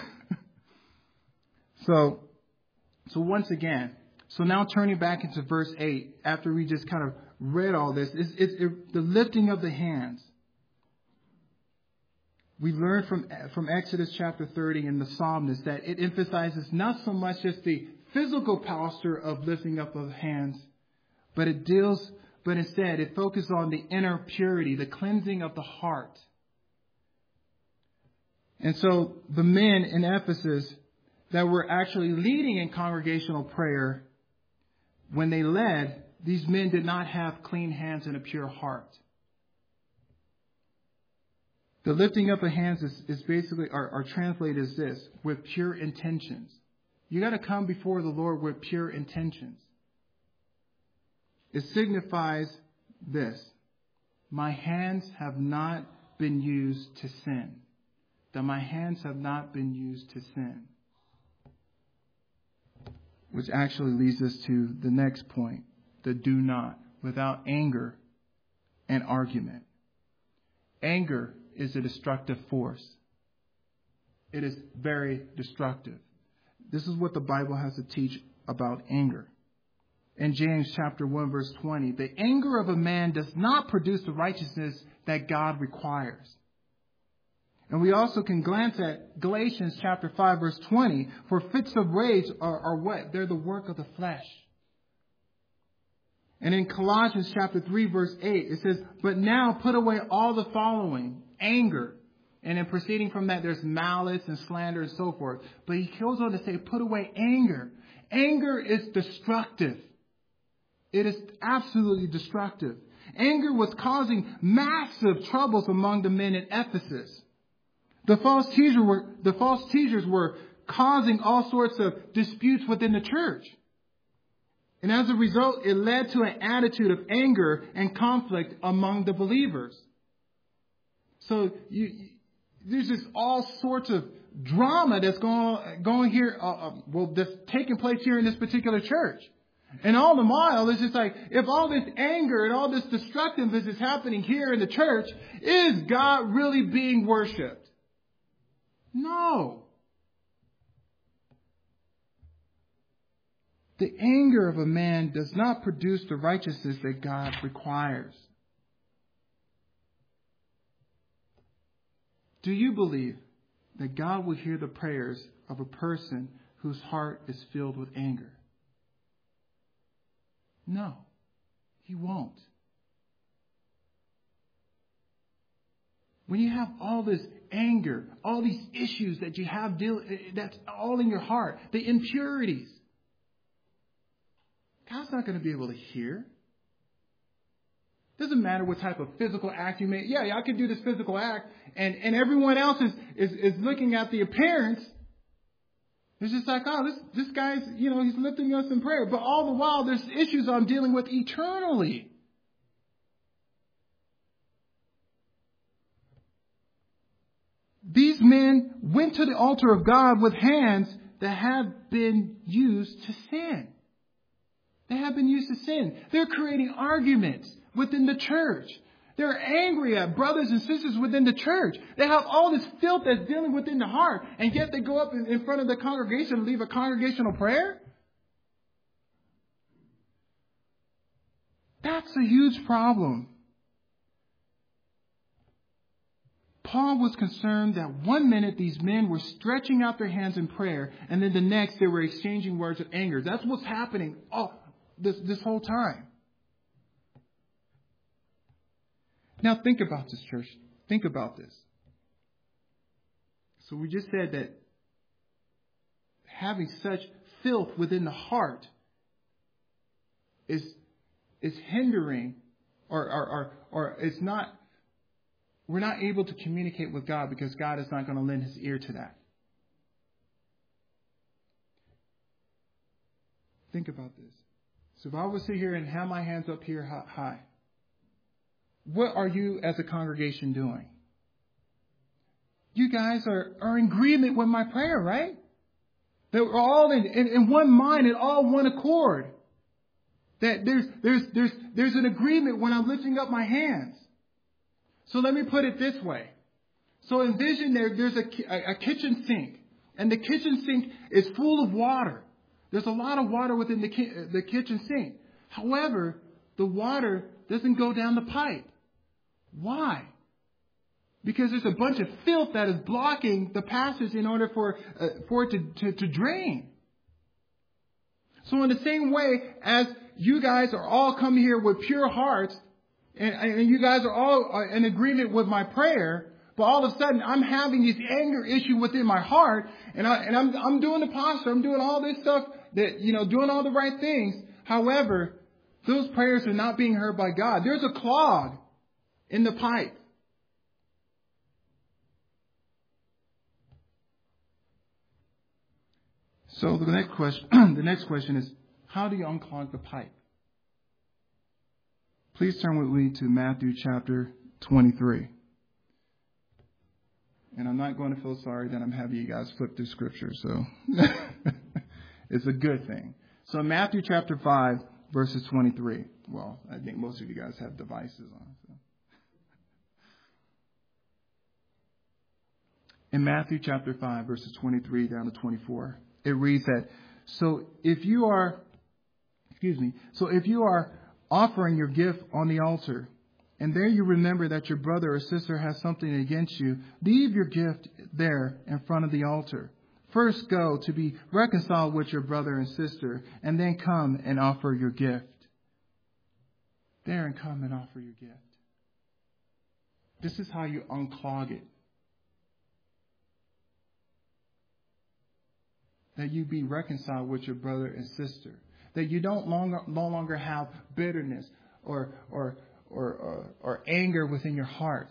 so, so once again, so now turning back into verse eight, after we just kind of read all this, it's, it's it, the lifting of the hands. We learned from, from Exodus chapter thirty in the psalmist that it emphasizes not so much just the physical posture of lifting up of hands, but it deals, but instead it focuses on the inner purity, the cleansing of the heart. And so the men in Ephesus that were actually leading in congregational prayer, when they led, these men did not have clean hands and a pure heart. The lifting up of hands is, is basically, or, or translated as this, with pure intentions. You got to come before the Lord with pure intentions. It signifies this: my hands have not been used to sin. That my hands have not been used to sin. Which actually leads us to the next point, the do not, without anger and argument. Anger is a destructive force. It is very destructive. This is what the Bible has to teach about anger. In James chapter one, verse twenty, the anger of a man does not produce the righteousness that God requires. And we also can glance at Galatians chapter five, verse twenty, for fits of rage are, are what? They're the work of the flesh. And in Colossians chapter three, verse eight, it says, but now put away all the following: anger. And then proceeding from that, there's malice and slander and so forth. But he goes on to say, put away anger. Anger is destructive. It is absolutely destructive. Anger was causing massive troubles among the men in Ephesus. The false teachers were, the false teachers were causing all sorts of disputes within the church. And as a result, it led to an attitude of anger and conflict among the believers. So you, there's just all sorts of drama that's going, going here, uh, well, that's taking place here in this particular church. And all the while, it's just like, if all this anger and all this destructiveness is happening here in the church, is God really being worshipped? No. The anger of a man does not produce the righteousness that God requires. Do you believe that God will hear the prayers of a person whose heart is filled with anger? No, He won't. When you have all this anger, all these issues that you have, deal, that's all in your heart, the impurities, God's not going to be able to hear. Doesn't matter what type of physical act you make. Yeah, yeah, I can do this physical act, and, and everyone else is, is, is looking at the appearance. It's just like, oh, this, this guy's, you know, he's lifting us in prayer. But all the while, there's issues I'm dealing with eternally. These men went to the altar of God with hands that have been used to sin. They have been used to sin. They're creating arguments within the church. They're angry at brothers and sisters within the church. They have all this filth that's dealing within the heart, and yet they go up in, in front of the congregation and leave a congregational prayer? That's a huge problem. Paul was concerned that one minute these men were stretching out their hands in prayer, and then the next they were exchanging words of anger. That's what's happening all this, this whole time. Now think about this, church. Think about this. So we just said that having such filth within the heart is is hindering, or or or, or it's not. We're not able to communicate with God because God is not going to lend His ear to that. Think about this. So if I was to sit here and have my hands up here high, what are you as a congregation doing? You guys are, are in agreement with my prayer, right? That we're all in, in, in one mind and all one accord. That there's, there's, there's, there's an agreement when I'm lifting up my hands. So let me put it this way. So envision there, there's a, a, a kitchen sink, and the kitchen sink is full of water. There's a lot of water within the, ki- the kitchen sink. However, the water doesn't go down the pipe. Why? Because there's a bunch of filth that is blocking the passage in order for, uh, for it to, to, to drain. So in the same way as you guys are all coming here with pure hearts, and, and you guys are all in agreement with my prayer, but all of a sudden I'm having this anger issue within my heart, and, I, and I'm, I'm doing the posture, I'm doing all this stuff, that you know, doing all the right things. However, those prayers are not being heard by God. There's a clog in the pipe. So the next question, the next question is, how do you unclog the pipe? Please turn with me to Matthew chapter twenty-three. And I'm not going to feel sorry that I'm having you guys flip through scripture, so it's a good thing. So Matthew chapter five, verses twenty-three. Well, I think most of you guys have devices on. So. In Matthew chapter five, verses twenty-three down to twenty-four, it reads that, so if you are, excuse me, so if you are offering your gift on the altar, and there you remember that your brother or sister has something against you, leave your gift there in front of the altar. First go to be reconciled with your brother and sister, and then come and offer your gift. There and come and offer your gift. This is how you unclog it. That you be reconciled with your brother and sister. That you don't longer, no longer have bitterness or, or, or, or, or anger within your heart.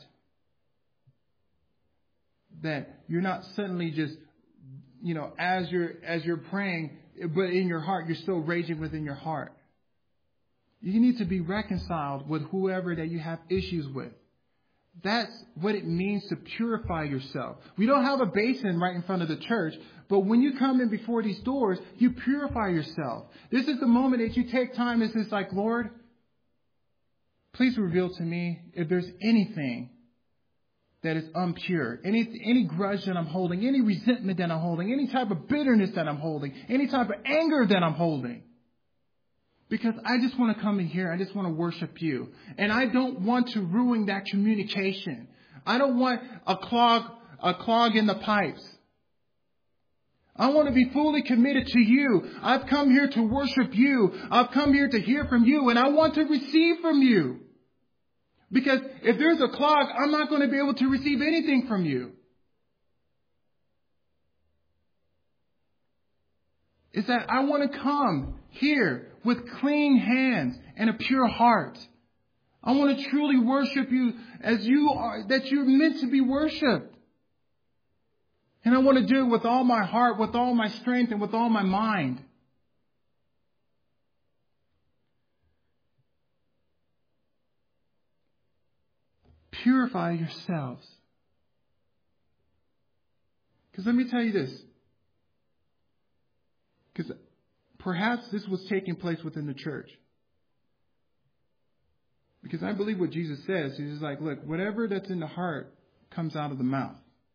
That you're not suddenly just, you know, as you're, as you're praying, but in your heart, you're still raging within your heart. You need to be reconciled with whoever that you have issues with. That's what it means to purify yourself. We don't have a basin right in front of the church, but when you come in before these doors, you purify yourself. This is the moment that you take time and it's like, Lord, please reveal to me if there's anything that is impure, any, any grudge that I'm holding, any resentment that I'm holding, any type of bitterness that I'm holding, any type of anger that I'm holding. Because I just want to come in here. I just want to worship you. And I don't want to ruin that communication. I don't want a clog, a clog in the pipes. I want to be fully committed to you. I've come here to worship you. I've come here to hear from you. And I want to receive from you. Because if there's a clog, I'm not going to be able to receive anything from you. Is that I want to come here with clean hands and a pure heart. I want to truly worship you as you are, that you're meant to be worshiped. And I want to do it with all my heart, with all my strength, and with all my mind. Purify yourselves. Because let me tell you this. Because perhaps this was taking place within the church. Because I believe what Jesus says. He's like, look, whatever that's in the heart comes out of the mouth.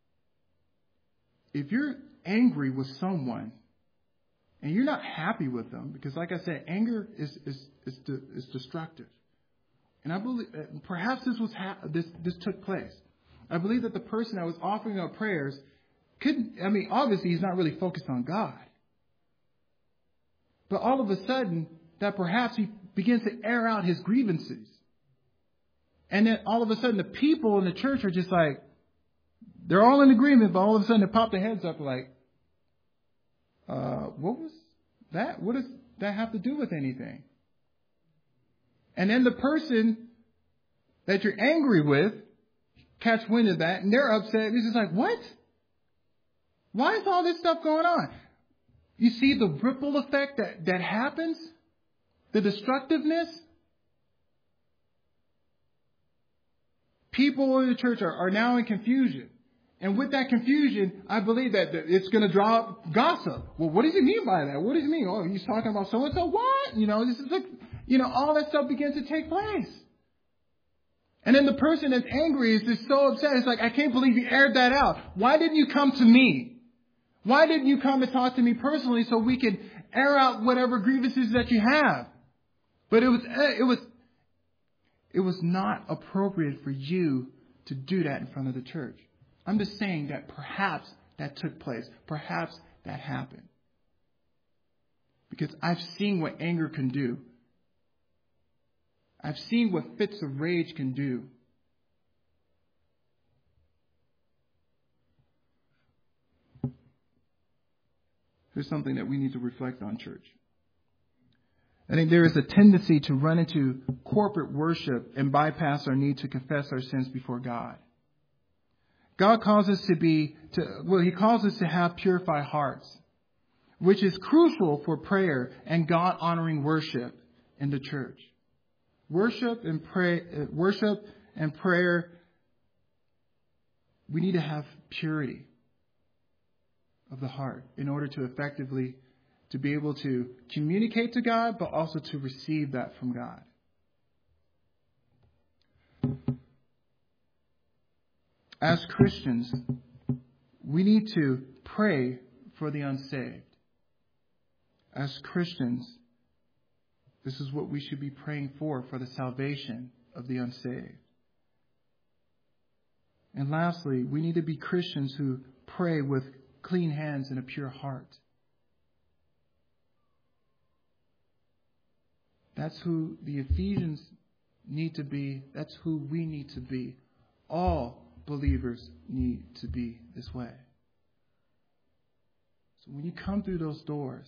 If you're angry with someone and you're not happy with them, because like I said, anger is is is, de, is destructive. And I believe perhaps this was ha- this this took place. I believe that the person that was offering up prayers couldn't. I mean, obviously he's not really focused on God. But all of a sudden, that perhaps he begins to air out his grievances. And then all of a sudden, the people in the church are just like, they're all in agreement, but all of a sudden they pop their heads up like, uh, what was that? What does that have to do with anything? And then the person that you're angry with catch wind of that, and they're upset. It's just like, what? Why is all this stuff going on? You see the ripple effect that, that happens? The destructiveness? People in the church are, are now in confusion. And with that confusion, I believe that it's going to draw up gossip. Well, what does he mean by that? What does he mean? Oh, he's talking about so-and-so. What? You know, this is like, you know, all that stuff begins to take place. And then the person that's angry is just so upset. It's like, I can't believe you aired that out. Why didn't you come to me? Why didn't you come and talk to me personally so we could air out whatever grievances that you have? But it was, it was, it was not appropriate for you to do that in front of the church. I'm just saying that perhaps that took place. Perhaps that happened. Because I've seen what anger can do. I've seen what fits of rage can do. Here's something that we need to reflect on, church. I think there is a tendency to run into corporate worship and bypass our need to confess our sins before God. God calls us to be, to, well, He calls us to have purified hearts, which is crucial for prayer and God-honoring worship in the church. Worship and pray, worship and prayer, we need to have purity of the heart in order to effectively to be able to communicate to God, but also to receive that from God. As Christians, we need to pray for the unsaved. As Christians, this is what we should be praying for, for the salvation of the unsaved. And lastly, we need to be Christians who pray with clean hands and a pure heart. That's who the Ephesians need to be. That's who we need to be. All believers need to be this way. So when you come through those doors,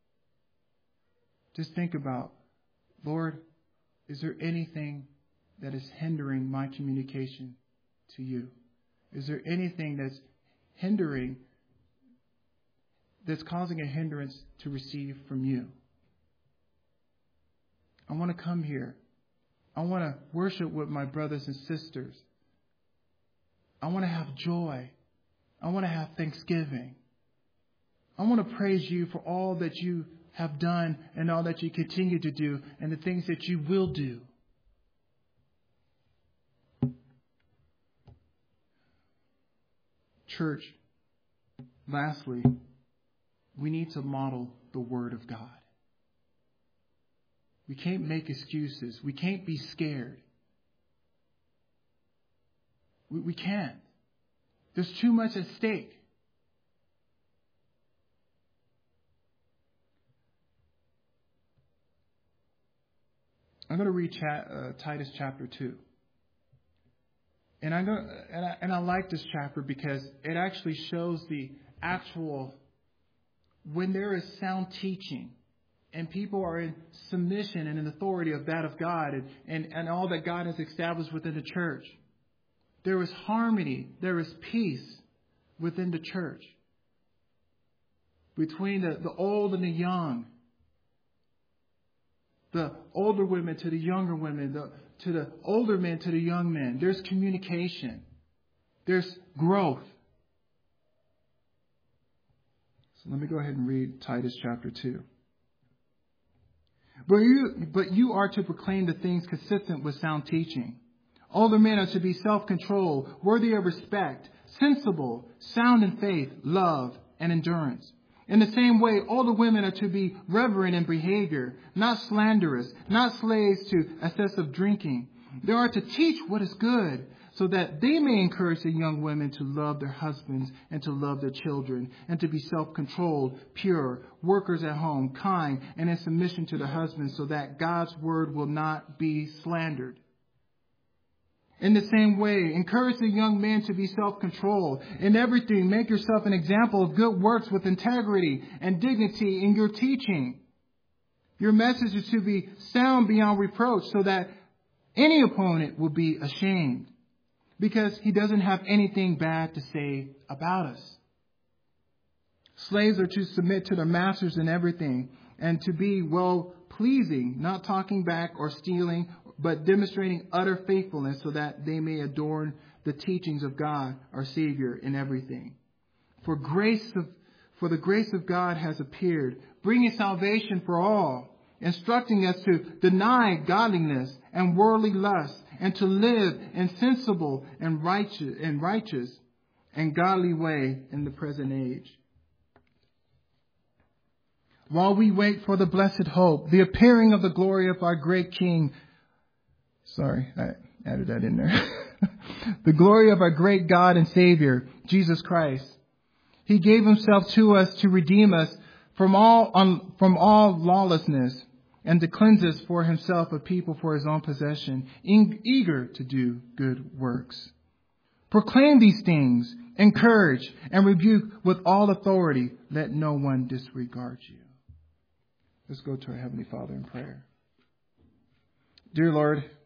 just think about, Lord, is there anything that is hindering my communication to you? Is there anything that's hindering, that's causing a hindrance to receive from you? I want to come here. I want to worship with my brothers and sisters. I want to have joy. I want to have thanksgiving. I want to praise you for all that you have done and all that you continue to do and the things that you will do. Church, lastly, we need to model the Word of God. We can't make excuses. We can't be scared. We, we can't. There's too much at stake. I'm going to read chat, uh, Titus chapter two. And, I'm going to, and, I, and I like this chapter because it actually shows the actual, when there is sound teaching, and people are in submission and in authority of that of God and, and, and all that God has established within the church. There is harmony. There is peace within the church. Between the, the old and the young. The older women to the younger women. The, to the older men to the young men. There's communication. There's growth. So let me go ahead and read Titus chapter two. But you, but you are to proclaim the things consistent with sound teaching. Older men are to be self-controlled, worthy of respect, sensible, sound in faith, love, and endurance. In the same way, older women are to be reverent in behavior, not slanderous, not slaves to excessive drinking. They are to teach what is good, so that they may encourage the young women to love their husbands and to love their children, and to be self-controlled, pure, workers at home, kind, and in submission to the husband, so that God's word will not be slandered. In the same way, encourage the young men to be self-controlled. In everything, make yourself an example of good works with integrity and dignity in your teaching. Your message is to be sound beyond reproach, so that any opponent will be ashamed, because he doesn't have anything bad to say about us. Slaves are to submit to their masters in everything and to be well pleasing, not talking back or stealing, but demonstrating utter faithfulness so that they may adorn the teachings of God, our Savior, in everything. For grace of, for the grace of God has appeared, bringing salvation for all, instructing us to deny godliness and worldly lust, and to live in sensible and righteous and righteous and godly way in the present age. While we wait for the blessed hope, the appearing of the glory of our great King. Sorry, I added that in there. The glory of our great God and Savior, Jesus Christ. He gave himself to us to redeem us from all, um, from all lawlessness and to cleanse us for himself a people for his own possession, in, eager to do good works. Proclaim these things, encourage and rebuke with all authority. Let no one disregard you. Let's go to our Heavenly Father in prayer. Dear Lord,